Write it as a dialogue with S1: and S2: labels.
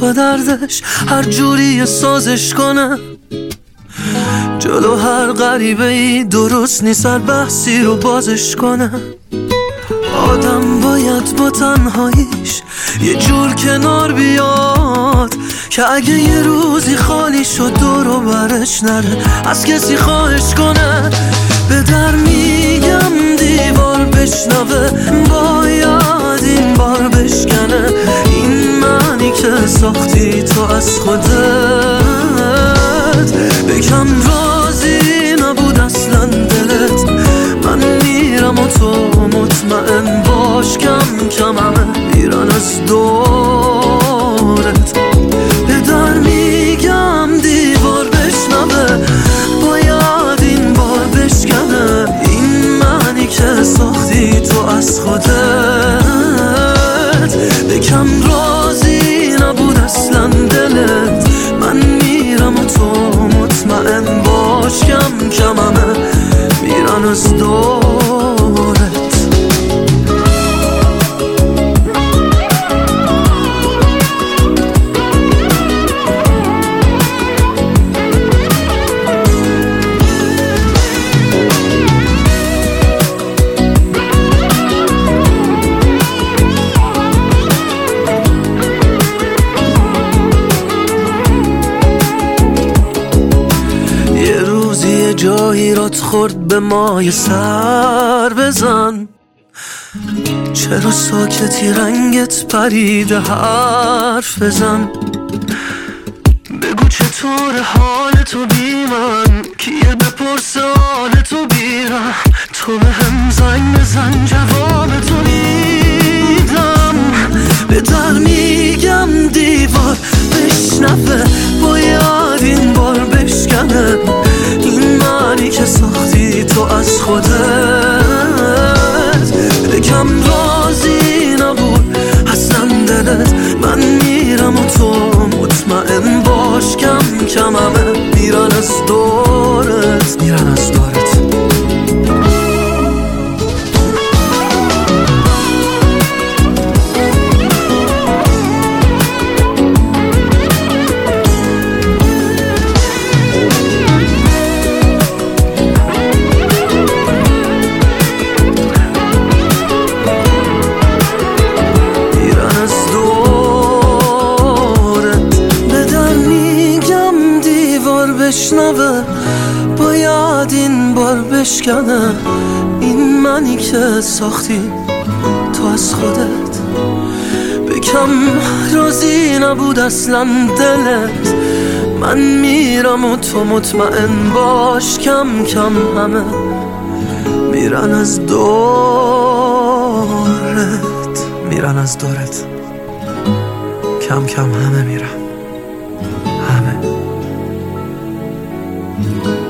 S1: با دردش هر جوری سازش کنه. جلو هر غریبه ای درست نیست هر بحثی رو بازش کنه. آدم باید با تنهاییش یه جور کنار بیاد که اگه یه روزی خالی شد دور و برش نره از کسی خواهش کنه. به در میگم دیوار بشنوه باید این بار بشکنه. این معنی که ساختی تو از خودت بکم راضی نبود اصلا دلت. من میرم و تو مطمئن باش کم کم همه میرن از دورت. به در میگم دیوار بشنوه باید این بار بشکنه. این معنی که ساختی تو از خودت بکم راضی نبود اصلا دلت. من میرم و تو مطمئن باش کم کم همه میرن از دورت. جایی رات خورد به مای سر بزن. چرا ساکتی رنگت پریده حرف بزن. بگو چطور حال تو بی من کیه بپرسه حال تو بیرم. تو به هم زنگ بزن جواب تو میدم. به در میگم دیوار بشنفه باید این بار بشکنه. این معنی که ساختی تو از خودت بکم راضی نبود اصلا دلت. من میرم و تو مطمئن باش کم کم همه میرن از دورت. میرن از دورت. بشنوه باید این بار بشکنه. این منی که ساختی تو از خودت بکم راضی نبود اصلا دلت. من میرم و تو مطمئن باش کم کم همه میرن از دورت. میرن از دورت. کم کم همه میرن. همه